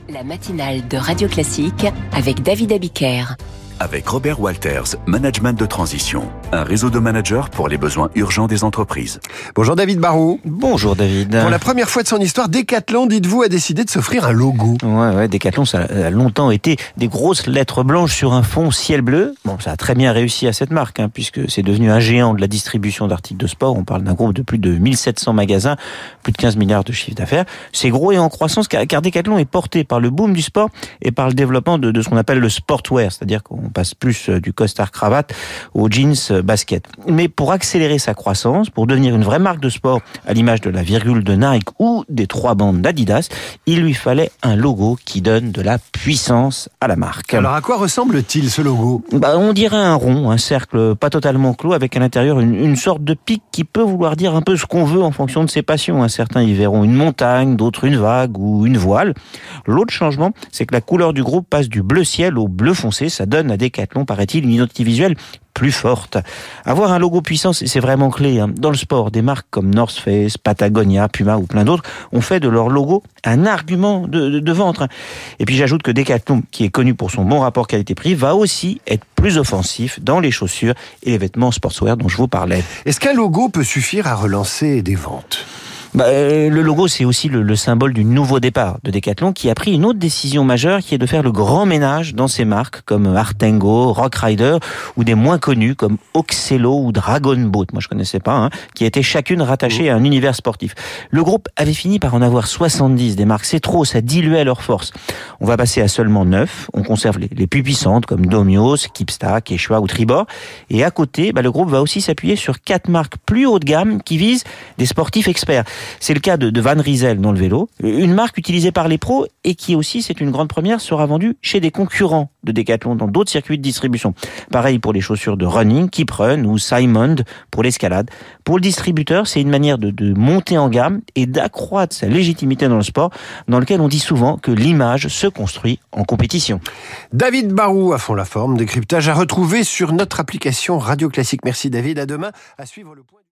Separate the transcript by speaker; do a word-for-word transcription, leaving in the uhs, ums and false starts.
Speaker 1: La matinale de Radio Classique avec David Abiker.
Speaker 2: Avec Robert Walters, Management de Transition, un réseau de managers pour les besoins urgents des entreprises.
Speaker 3: Bonjour David Barrault.
Speaker 4: Bonjour David.
Speaker 3: Pour la première fois de son histoire, Decathlon, dites-vous, a décidé de s'offrir un logo.
Speaker 4: Ouais, ouais, Decathlon, ça a longtemps été des grosses lettres blanches sur un fond ciel bleu. Bon, ça a très bien réussi à cette marque, hein, puisque c'est devenu un géant de la distribution d'articles de sport. On parle d'un groupe de plus de mille sept cents magasins, plus de quinze milliards de chiffre d'affaires. C'est gros et en croissance, car, car Decathlon est porté par le boom du sport et par le développement de, de ce qu'on appelle le sportwear, c'est-à-dire qu'on On passe plus du costard-cravate au jeans basket. Mais pour accélérer sa croissance, pour devenir une vraie marque de sport à l'image de la virgule de Nike ou des trois bandes d'Adidas, il lui fallait un logo qui donne de la puissance à la marque.
Speaker 3: Alors à quoi ressemble-t-il ce logo ?
Speaker 4: Bah, on dirait un rond, un cercle pas totalement clos avec à l'intérieur une, une sorte de pic qui peut vouloir dire un peu ce qu'on veut en fonction de ses passions. Certains y verront une montagne, d'autres une vague ou une voile. L'autre changement, c'est que la couleur du groupe passe du bleu ciel au bleu foncé. Ça donne à Decathlon, paraît-il, une identité visuelle plus forte. Avoir un logo puissant, c'est vraiment clé. Hein. Dans le sport, des marques comme North Face, Patagonia, Puma ou plein d'autres ont fait de leur logo un argument de, de, de vente. Et puis j'ajoute que Decathlon, qui est connu pour son bon rapport qualité-prix, va aussi être plus offensif dans les chaussures et les vêtements sportswear dont je vous parlais.
Speaker 3: Est-ce qu'un logo peut suffire à relancer des ventes ?
Speaker 4: Bah, euh, le logo, c'est aussi le, le symbole du nouveau départ de Decathlon, qui a pris une autre décision majeure, qui est de faire le grand ménage dans ses marques comme Artengo, Rock Rider, ou des moins connus comme Oxelo ou Dragon Boat. Moi, je connaissais pas, hein, qui étaient chacune rattachées à un univers sportif. Le groupe avait fini par en avoir soixante-dix des marques. C'est trop, ça diluait leur force. On va passer à seulement neuf. On conserve les, les plus puissantes comme Domios, Kipsta, Quechua ou Tribord. Et à côté, bah, le groupe va aussi s'appuyer sur quatre marques plus haut de gamme qui visent des sportifs experts. C'est le cas de, de Van Rysel dans le vélo, une marque utilisée par les pros et qui aussi, c'est une grande première, sera vendue chez des concurrents de Decathlon dans d'autres circuits de distribution. Pareil pour les chaussures de running, Keep Run ou Simond pour l'escalade. Pour le distributeur, c'est une manière de, de monter en gamme et d'accroître sa légitimité dans le sport, dans lequel on dit souvent que l'image se construit en compétition.
Speaker 3: David Barrault à fond la forme, décryptage à retrouver sur notre application Radio Classique. Merci David, à demain. À suivre le point.